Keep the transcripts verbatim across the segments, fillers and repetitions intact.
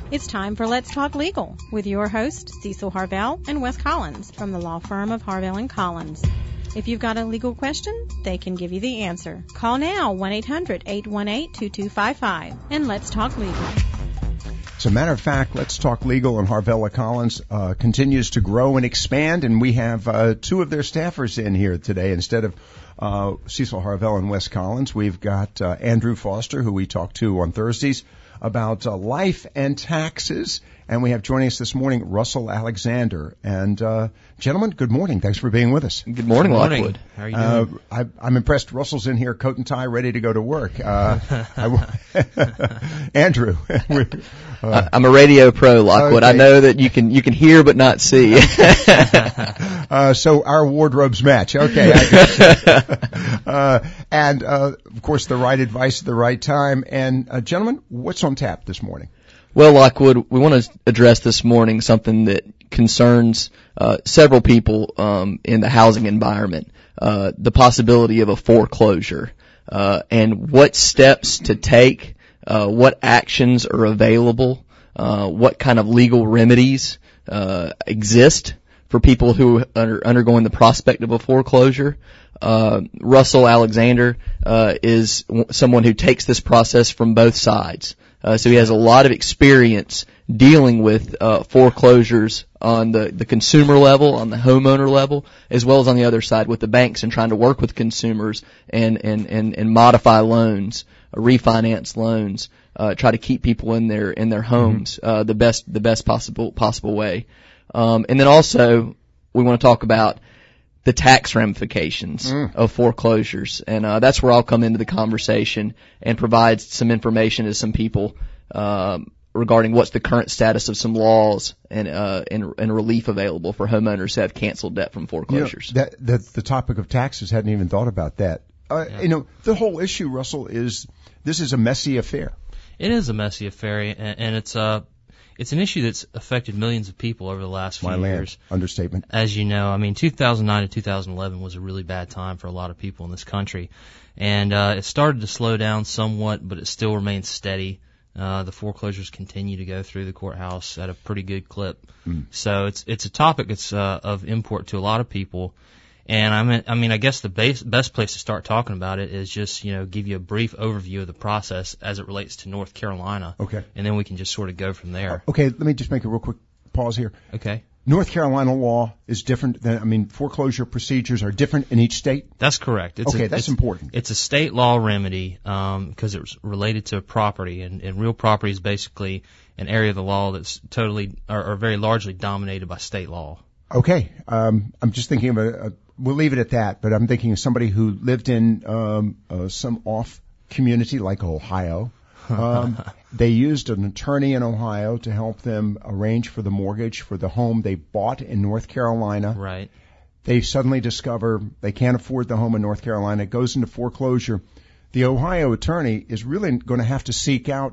It's time for Let's Talk Legal with your hosts, Cecil Harvell and Wes Collins from the law firm of Harvell and Collins. If you've got a legal question, they can give you the answer. Call now, one eight hundred, eight one eight, two two five five, and Let's Talk Legal. As a matter of fact, Let's Talk Legal and Harvell and Collins uh, continues to grow and expand, and we have uh, two of their staffers in here today. Instead of uh, Cecil Harvell and Wes Collins, we've got uh, Andrew Foster, who we talk to on Thursdays about uh, life and taxes. And we have joining us this morning Russell Alexander. And, uh, gentlemen, good morning. Thanks for being with us. Good morning, good morning. Lockwood. How are you doing? Uh, I, I'm impressed. Russell's in here, coat and tie, ready to go to work. Uh, I, Andrew. uh, I'm a radio pro, Lockwood. Okay. I know that you can you can hear but not see. uh, so our wardrobes match. Okay. I guess. uh, and, uh, of course, the right advice at the right time. And, uh, gentlemen, what's on tap this morning? Well, Lockwood, we want to address this morning something that concerns uh, several people um, in the housing environment, uh, the possibility of a foreclosure, uh, and what steps to take, uh, what actions are available, uh, what kind of legal remedies uh, exist for people who are undergoing the prospect of a foreclosure. Uh, Russell Alexander uh, is w- someone who takes this process from both sides. Uh, so he has a lot of experience dealing with uh, foreclosures on the, the consumer level, on the homeowner level, as well as on the other side with the banks and trying to work with consumers and, and, and, and modify loans, uh, refinance loans, uh, try to keep people in their in their homes uh, the best the best possible possible way. Um, and then also we want to talk about the tax ramifications mm. of foreclosures. And uh, that's where I'll come into the conversation and provide some information to some people um, regarding what's the current status of some laws and, uh, and, and relief available for homeowners who have canceled debt from foreclosures. You know, that, that, the topic of taxes, hadn't even thought about that. Uh, yeah. You know, the whole issue, Russell, is this is a messy affair. It is a messy affair, and, and it's uh, It's an issue that's affected millions of people over the last few My years. Land. Understatement. As you know, I mean, two thousand nine to two thousand eleven was a really bad time for a lot of people in this country. And uh, it started to slow down somewhat, but it still remains steady. Uh, the foreclosures continue to go through the courthouse at a pretty good clip. Mm. So it's it's a topic that's uh, of import to a lot of people. And I mean, I mean, I guess the base, best place to start talking about it is just, you know, give you a brief overview of the process as it relates to North Carolina. Okay. And then we can just sort of go from there. Okay, let me just make a real quick pause here. Okay. North Carolina law is different than, I mean, foreclosure procedures are different in each state? That's correct. It's okay, a, that's it's, important. It's a state law remedy um, because it's related to property, and, and real property is basically an area of the law that's totally or, or very largely dominated by state law. Okay. Um, I'm just thinking of a, a we'll leave it at that, but I'm thinking of somebody who lived in um, uh, some off community like Ohio. Um, they used an attorney in Ohio to help them arrange for the mortgage for the home they bought in North Carolina. Right. They suddenly discover they can't afford the home in North Carolina. It goes into foreclosure. The Ohio attorney is really going to have to seek out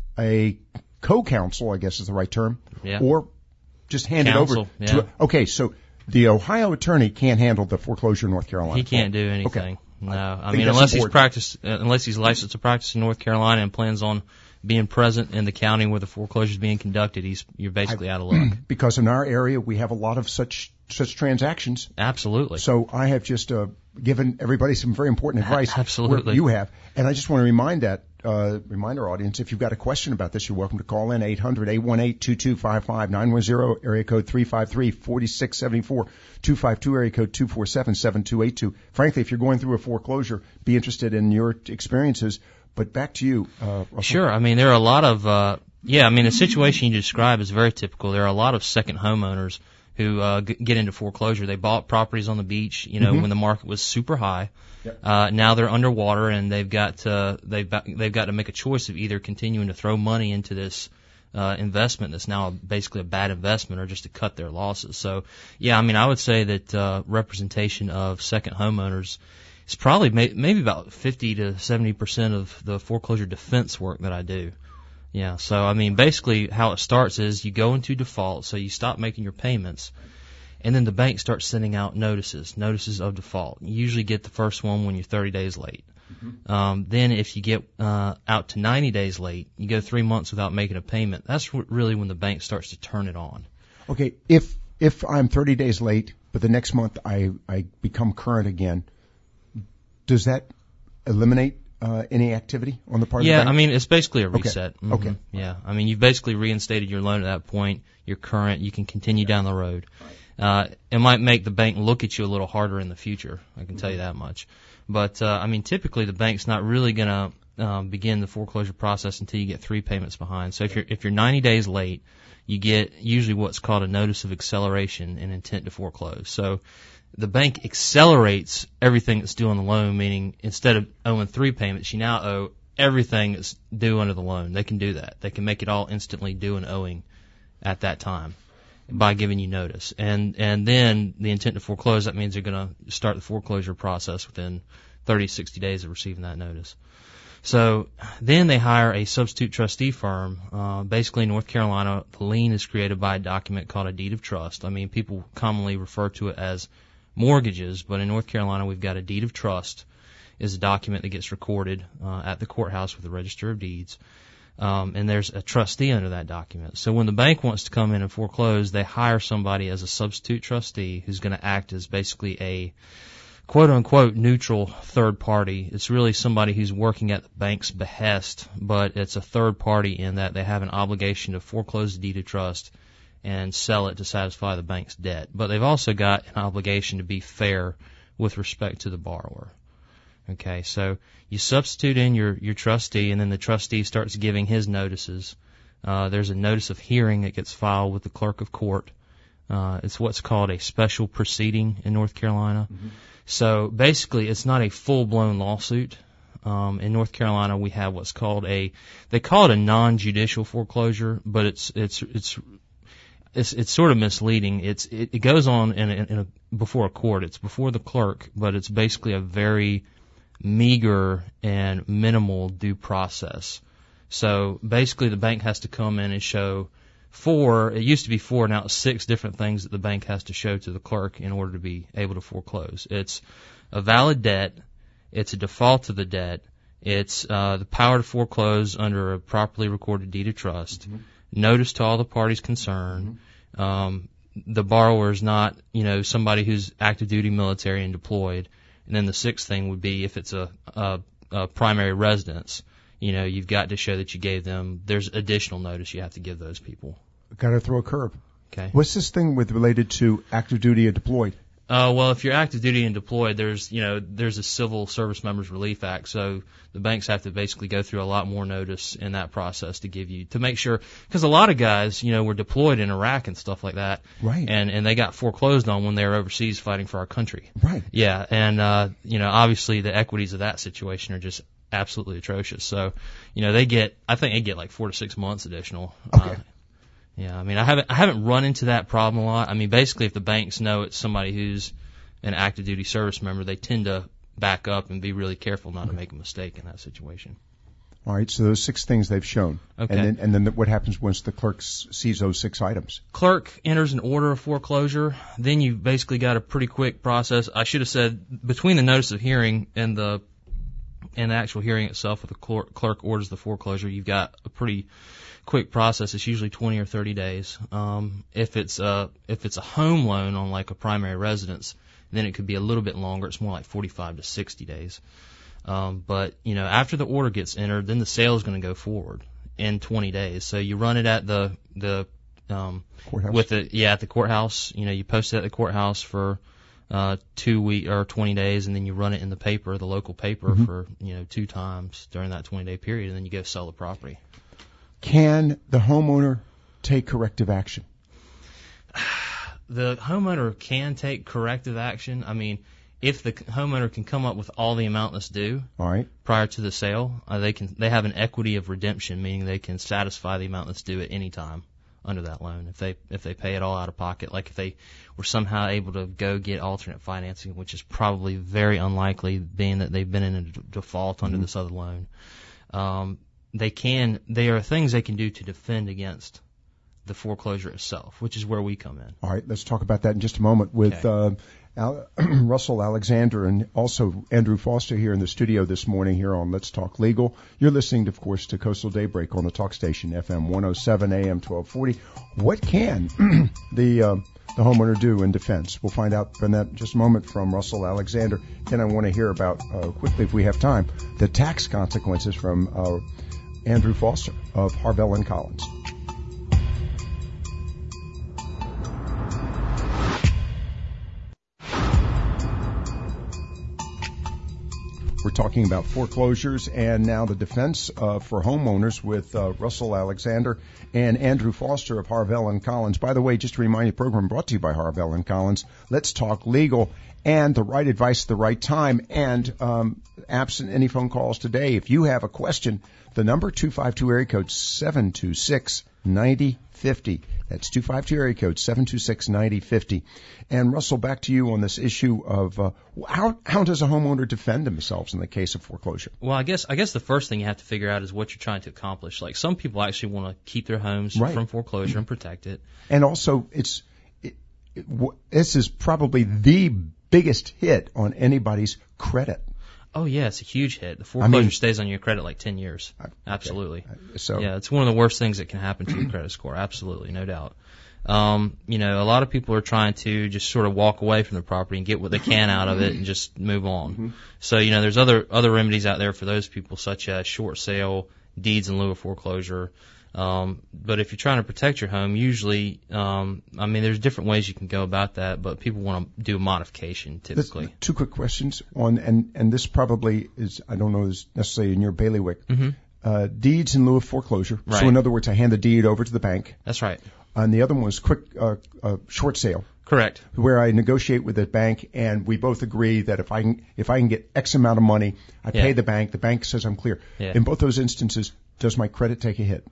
a co-counsel, I guess is the right term, yeah. or just hand Counsel, it over yeah. to a, okay, so the Ohio attorney can't handle the foreclosure in North Carolina. He can't do anything. Okay. No, I, I mean unless important. he's practiced, uh, unless he's licensed to practice in North Carolina and plans on being present in the county where the foreclosure is being conducted, he's you're basically I, out of luck. Because in our area we have a lot of such such transactions. Absolutely. So I have just uh, given everybody some very important advice. Absolutely. You have, and I just want to remind that uh, remind our audience, if you've got a question about this, you're welcome to call in eight hundred, eight one eight, two two five five, nine one zero, area code three five three, four six seven four, two five two, area code two four seven, seven two eight two. Frankly, if you're going through a foreclosure, be interested in your experiences. But back to you, uh, Russell. Sure. I mean, there are a lot of, uh, yeah, I mean, the situation you describe is very typical. There are a lot of second homeowners who uh, g- get into foreclosure. They bought properties on the beach, you know, mm-hmm. when the market was super high. Yep. Uh, now they're underwater, and they've got to they've they've got to make a choice of either continuing to throw money into this uh, investment that's now basically a bad investment, or just to cut their losses. So, yeah, I mean, I would say that uh, representation of second homeowners is probably may- maybe about fifty to seventy percent of the foreclosure defense work that I do. Yeah, so I mean, basically how it starts is you go into default, so you stop making your payments, and then the bank starts sending out notices, notices of default. You usually get the first one when you're thirty days late. Mm-hmm. Um, then if you get uh, out to ninety days late, you go three months without making a payment. That's w- really when the bank starts to turn it on. Okay, if if I'm thirty days late, but the next month I, I become current again, does that eliminate uh, any activity on the part yeah, of the bank? I mean, it's basically a reset. Okay. Mm-hmm. Okay. Yeah, I mean, you've basically reinstated your loan at that point. You're current. You can continue down the road. Uh, it might make the bank look at you a little harder in the future. I can tell you that much. But, uh, I mean, typically the bank's not really going to um, begin the foreclosure process until you get three payments behind. So if you're, if you're ninety days late, you get usually what's called a notice of acceleration and intent to foreclose. So the bank accelerates everything that's due on the loan, meaning instead of owing three payments, you now owe everything that's due under the loan. They can do that. They can make it all instantly due and owing at that time by giving you notice. And and then the intent to foreclose, that means they're going to start the foreclosure process within thirty, sixty days of receiving that notice. So then they hire a substitute trustee firm. Uh, basically in North Carolina, the lien is created by a document called a deed of trust. I mean, people commonly refer to it as mortgages, but in North Carolina we've got a deed of trust is a document that gets recorded uh, at the courthouse with the Register of Deeds. Um, and there's a trustee under that document. So when the bank wants to come in and foreclose, they hire somebody as a substitute trustee who's going to act as basically a quote-unquote neutral third party. It's really somebody who's working at the bank's behest, but it's a third party in that they have an obligation to foreclose the deed of trust and sell it to satisfy the bank's debt. But they've also got an obligation to be fair with respect to the borrower. Okay, so you substitute in your, your trustee, and then the trustee starts giving his notices. Uh, there's a notice of hearing that gets filed with the clerk of court. Uh, it's what's called a special proceeding in North Carolina. Mm-hmm. So basically, it's not a full-blown lawsuit. Um, in North Carolina, we have what's called a, they call it a non-judicial foreclosure, but it's, it's, it's, It's, it's sort of misleading. It's it, it goes on in a, in a, before a court. It's before the clerk, but it's basically a very meager and minimal due process. So basically, the bank has to come in and show four. It used to be four, now it's six different things that the bank has to show to the clerk in order to be able to foreclose. It's a valid debt. It's a default of the debt. It's uh, the power to foreclose under a properly recorded deed of trust. Mm-hmm. Notice to all the parties concerned. Mm-hmm. Um, the borrower is not, you know, somebody who's active duty military and deployed. And then the sixth thing would be if it's a, a, a primary residence, you know, you've got to show that you gave them, there's additional notice you have to give those people. Got to throw a curve. Okay. What's this thing with related to active duty or deployed? Uh, well, if you're active duty and deployed, there's, you know, there's a Civil Service Members Relief Act, so the banks have to basically go through a lot more notice in that process to give you, to make sure, because a lot of guys, you know, were deployed in Iraq and stuff like that. Right. And, and they got foreclosed on when they were overseas fighting for our country. Right. Yeah, and, uh, you know, obviously the equities of that situation are just absolutely atrocious. So, you know, they get, I think they get like four to six months additional. Okay. Uh, Yeah, I mean, I haven't I haven't run into that problem a lot. I mean, basically, if the banks know it's somebody who's an active duty service member, they tend to back up and be really careful not to make a mistake in that situation. All right, so those six things they've shown. Okay. And then, and then what happens once the clerk sees those six items? Clerk enters an order of foreclosure. Then you've basically got a pretty quick process. I should have said between the notice of hearing and the and the actual hearing itself, where the clerk, clerk orders the foreclosure, you've got a pretty quick process. It's usually twenty or thirty days. Um, if it's a if it's a home loan on like a primary residence, then it could be a little bit longer. It's more like forty-five to sixty days. Um, but you know, after the order gets entered, then the sale is going to go forward in twenty days. So you run it at the the um, courthouse. with the yeah at the courthouse. You know, you post it at the courthouse for uh, two week or twenty days, and then you run it in the paper, the local paper, mm-hmm. for you know two times during that twenty day period, and then you go sell the property. Can the homeowner take corrective action? The homeowner can take corrective action. I mean, if the homeowner can come up with all the amount that's due all right. prior to the sale, uh, they can they have an equity of redemption, meaning they can satisfy the amount that's due at any time under that loan. If they if they pay it all out of pocket, like if they were somehow able to go get alternate financing, which is probably very unlikely, being that they've been in a d- default under mm-hmm. this other loan. Um, They can. There are things they can do to defend against the foreclosure itself, which is where we come in. All right, let's talk about that in just a moment with okay. uh, Al- Russell Alexander and also Andrew Foster here in the studio this morning here on Let's Talk Legal. You're listening, of course, to Coastal Daybreak on the talk station F M one oh seven A M twelve forty. What can the uh, the homeowner do in defense? We'll find out in that just a moment from Russell Alexander. Then I want to hear about, uh, quickly if we have time, the tax consequences from uh, Andrew Foster of Harvell and Collins. We're talking about foreclosures and now the defense uh, for homeowners with uh, Russell Alexander and Andrew Foster of Harvell and Collins. By the way, just to remind you, the program brought to you by Harvell and Collins. Let's Talk Legal and the right advice at the right time. And um, absent any phone calls today, if you have a question, the number two five two area code seven two six nine zero five zero. That's two five two area code seven two six nine zero five zero. And Russell, back to you on this issue of uh, how how does a homeowner defend themselves in the case of foreclosure? Well, I guess I guess the first thing you have to figure out is what you're trying to accomplish. Like some people actually want to keep their homes right. from foreclosure and protect it. And also, it's it, it, this is probably the biggest hit on anybody's credit. Oh yeah, it's a huge hit. The foreclosure I mean, stays on your credit like ten years. Okay. Absolutely. So yeah, it's one of the worst things that can happen to your credit score. Absolutely, no doubt. Um, you know, a lot of people are trying to just sort of walk away from the property and get what they can out of it and just move on. Mm-hmm. So, you know, there's other other remedies out there for those people, such as short sale, deeds in lieu of foreclosure. Um, but if you're trying to protect your home, usually, um, I mean, there's different ways you can go about that, but people want to do a modification typically. This, two quick questions on, and, and this probably is, I don't know, is necessarily in your bailiwick. Mm-hmm. Uh, deeds in lieu of foreclosure. Right. So in other words, I hand the deed over to the bank. That's right. And the other one was quick, uh, uh, short sale. Correct. Where I negotiate with the bank and we both agree that if I can, if I can get X amount of money, I yeah. pay the bank, the bank says I'm clear. Yeah. In both those instances, does my credit take a hit?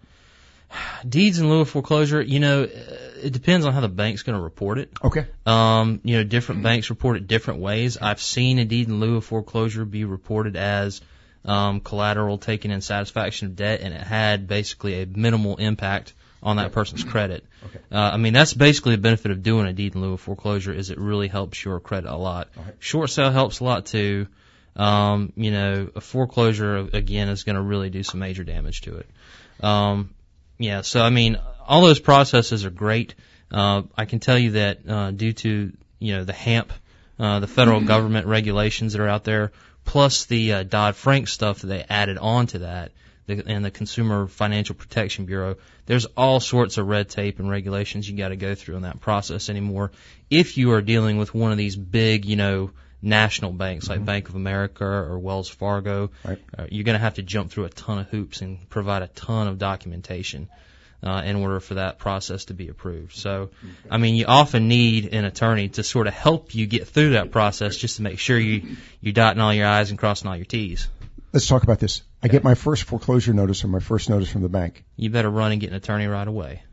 Deeds in lieu of foreclosure, you know, it depends on how the bank's going to report it. Okay. Um, you know, different banks report it different ways. I've seen a deed in lieu of foreclosure be reported as um, collateral taken in satisfaction of debt, and it had basically a minimal impact on that person's credit. Okay. Uh, I mean, that's basically the benefit of doing a deed in lieu of foreclosure is it really helps your credit a lot. Okay. Short sale helps a lot too. Um, you know, a foreclosure, again, is going to really do some major damage to it. Um, Yeah, so I mean, all those processes are great. Uh, I can tell you that uh, due to you know the HAMP, uh, the federal government regulations that are out there, plus the uh, Dodd-Frank stuff that they added on to that, the, and the Consumer Financial Protection Bureau, there's all sorts of red tape and regulations you got to go through in that process anymore. If you are dealing with one of these big, you know, national banks like mm-hmm. Bank of America or Wells Fargo, right. uh, you're going to have to jump through a ton of hoops and provide a ton of documentation uh, in order for that process to be approved. So, okay. I mean, you often need an attorney to sort of help you get through that process just to make sure you, you're dotting all your I's and crossing all your T's. Let's talk about this. I okay. get my first foreclosure notice or my first notice from the bank. You better run and get an attorney right away.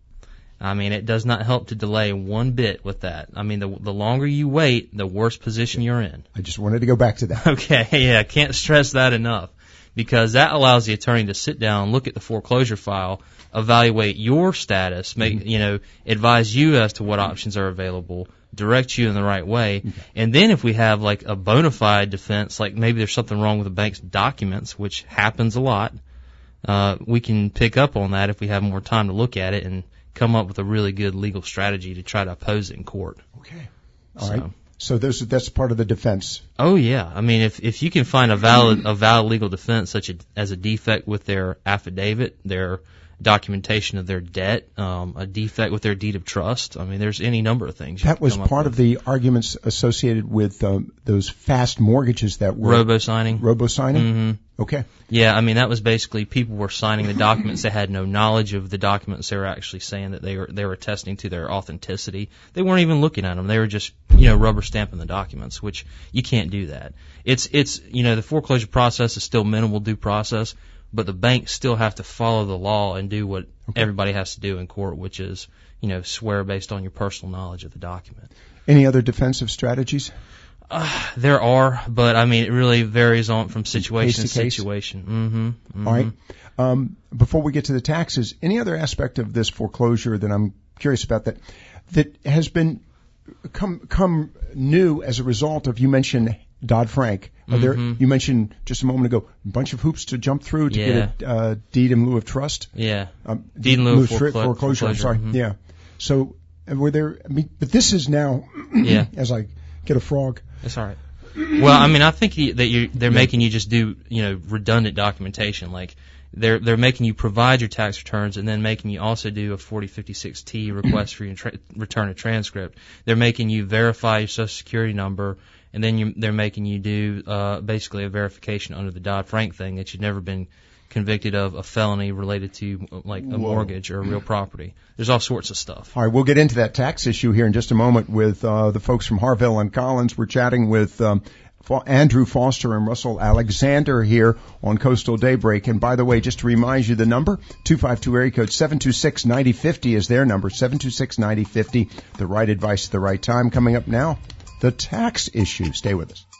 I mean, it does not help to delay one bit with that. I mean, the the longer you wait, the worse position you're in. I just wanted to go back to that. Okay, yeah, can't stress that enough, because that allows the attorney to sit down, look at the foreclosure file, evaluate your status, make mm-hmm. you know, advise you as to what options are available, direct you in the right way, okay. and then if we have like a bona fide defense, like maybe there's something wrong with the bank's documents, which happens a lot, uh, we can pick up on that if we have more time to look at it and come up with a really good legal strategy to try to oppose it in court. Okay. All so. right. So those, that's part of the defense. Oh yeah. I mean, if if you can find a valid a valid legal defense, such a, as a defect with their affidavit, their documentation of their debt, um, a defect with their deed of trust. I mean, there's any number of things. You that was part of the arguments associated with um, those fast mortgages that were robo signing. Robo signing. Mm-hmm. Okay. Yeah, I mean that was basically people were signing the documents. They had no knowledge of the documents. They were actually saying that they were they were attesting to their authenticity. They weren't even looking at them. They were just you know rubber stamping the documents, which you can't do that. It's it's you know the foreclosure process is still minimal due process, but the banks still have to follow the law and do what okay. everybody has to do in court, which is you know swear based on your personal knowledge of the document. Any other defensive strategies? Uh, there are, but I mean, it really varies on from situation to situation. Mm-hmm, mm-hmm. All right. Um, before we get to the taxes, any other aspect of this foreclosure that I'm curious about that that has been come come new as a result of, you mentioned Dodd-Frank. Are there, Mm-hmm. you mentioned just a moment ago a bunch of hoops to jump through to Yeah. get a uh, deed in lieu of trust. Yeah. Um, Deed in lieu of foreclosure. foreclo- foreclosure. I'm foreclosure, sorry. mhm. Yeah. So uh, were there? I mean, but this is now. Yeah. As I get a frog. That's all right. Well, I mean, I think you, that you they're making you just do, you know, redundant documentation. Like they're they're making you provide your tax returns and then making you also do a forty fifty-six T request for your tra- return a transcript. They're making you verify your Social Security number, and then you, they're making you do uh, basically a verification under the Dodd-Frank thing that you've never been convicted of a felony related to like a Whoa. mortgage or real property. There's all sorts of stuff. All right, we'll get into that tax issue here in just a moment with uh, the folks from Harvell and Collins. We're chatting with um, Fo- Andrew Foster and Russell Alexander here on Coastal Daybreak. And by the way, just to remind you, the number, two five two area code seven two six, nine zero five zero is their number, seven two six, nine zero five zero. The right advice at the right time. Coming up now, the tax issue. Stay with us.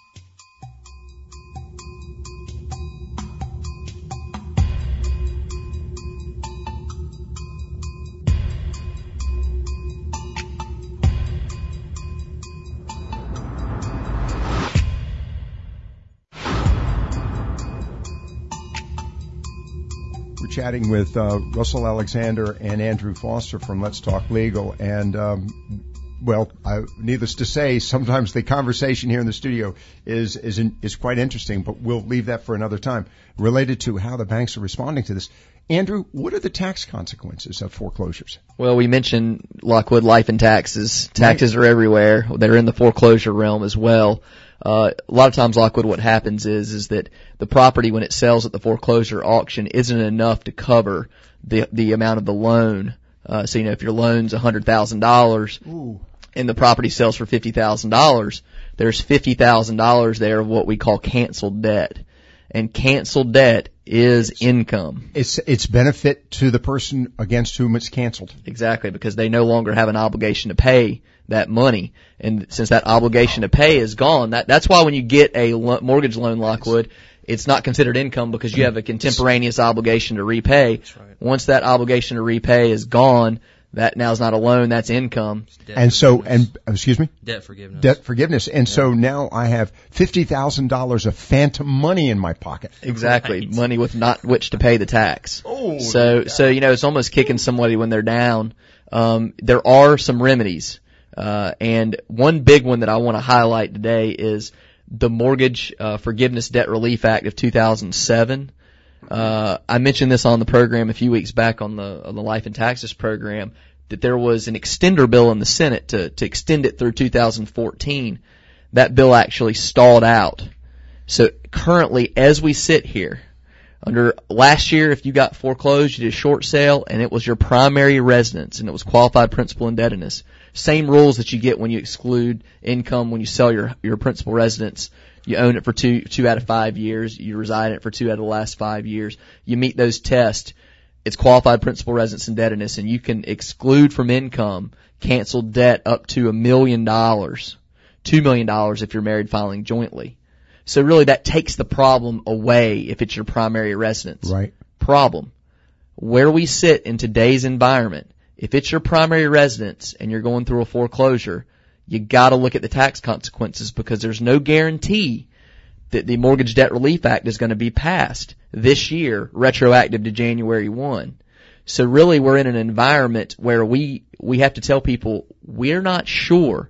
Chatting with uh, Russell Alexander and Andrew Foster from Let's Talk Legal. And, um, well, I, needless to say, sometimes the conversation here in the studio is, is, in, is quite interesting, but we'll leave that for another time. Related to how the banks are responding to this. Andrew, what are the tax consequences of foreclosures? Well, we mentioned Lockwood Life and Taxes. Taxes right. are everywhere. They're in the foreclosure realm as well. Uh, a lot of times, Lockwood, what happens is, is that the property, when it sells at the foreclosure auction, isn't enough to cover the, the amount of the loan. Uh, so, you know, if your loan's one hundred thousand dollars and the property sells for fifty thousand dollars, there's fifty thousand dollars there of what we call canceled debt. And canceled debt is it's, income. It's, it's benefit to the person against whom it's canceled. Exactly, because they no longer have an obligation to pay that money. And since that obligation to pay is gone, that, that's why when you get a lo- mortgage loan, Lockwood, it's not considered income because you have a contemporaneous obligation to repay. That's right. Once that obligation to repay is gone, that now is not a loan, that's income. And so, and, excuse me? Debt forgiveness. Debt forgiveness. And yeah. so now I have fifty thousand dollars of phantom money in my pocket. Exactly. Right. Money with not which to pay the tax. Oh. So, so, you know, it's almost kicking somebody when they're down. Um, there are some remedies. Uh, and one big one that I want to highlight today is the Mortgage uh, Forgiveness Debt Relief Act of two thousand seven. Uh, I mentioned this on the program a few weeks back on the on the Life and Taxes program that there was an extender bill in the Senate to to extend it through two thousand fourteen. That bill actually stalled out. So currently, as we sit here, under last year, if you got foreclosed, you did a short sale, and it was your primary residence, and it was qualified principal indebtedness. Same rules that you get when you exclude income when you sell your your principal residence. You own it for two two out of five years. You reside in it for two out of the last five years. You meet those tests. It's qualified principal residence indebtedness, and you can exclude from income canceled debt up to a million dollars, two million dollars if you're married filing jointly. So really, that takes the problem away if it's your primary residence. Right. Problem. Where we sit in today's environment, if it's your primary residence and you're going through a foreclosure, you gotta look at the tax consequences because there's no guarantee that the Mortgage Debt Relief Act is going to be passed this year, retroactive to January first. So really we're in an environment where we, we have to tell people we're not sure.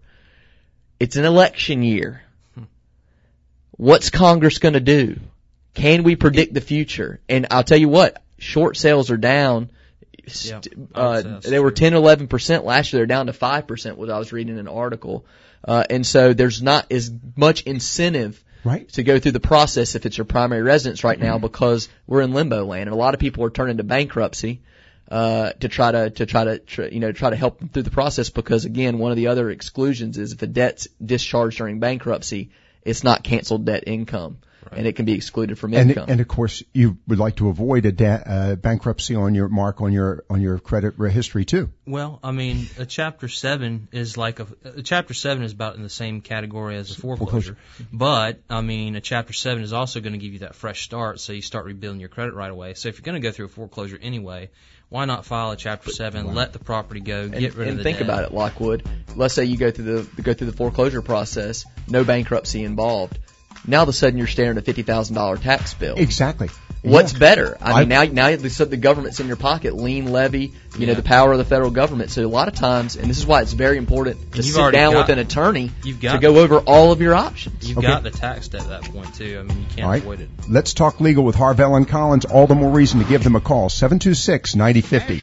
It's an election year. What's Congress going to do? Can we predict the future? And I'll tell you what, short sales are down. Yeah, uh, they were ten, eleven percent last year. They're down to five percent, what I was reading in an article. Uh, and so there's not as much incentive right. to go through the process if it's your primary residence right now because we're in limbo land. And a lot of people are turning to bankruptcy, uh, to try to, to try to, tr- you know, try to help them through the process because again, one of the other exclusions is if a debt's discharged during bankruptcy, it's not canceled debt income. Right. And it can be excluded from and, income. And of course, you would like to avoid a da- uh, bankruptcy on your mark on your on your credit history too. Well, I mean, a Chapter Seven is like a, a Chapter Seven is about in the same category as a foreclosure, foreclosure. But I mean, a Chapter Seven is also going to give you that fresh start, so you start rebuilding your credit right away. So if you're going to go through a foreclosure anyway, why not file a Chapter seven, wow. let the property go, get and, rid and of the think debt. about it, Lockwood. Let's say you go through the go through the foreclosure process, no bankruptcy involved. Now all of a sudden you're staring at a fifty thousand dollars tax bill. Exactly. What's yeah. better? I mean, I, now now the, the government's in your pocket, lien levy, you yeah. know, the power of the federal government. So a lot of times, and this is why it's very important to sit down got, with an attorney you've got to go over all of your options. You've okay. got the tax debt at that point, too. I mean, you can't all right. avoid it. Let's talk legal with Harvell and Collins. All the more reason to give them a call, seven two six, nine oh five oh.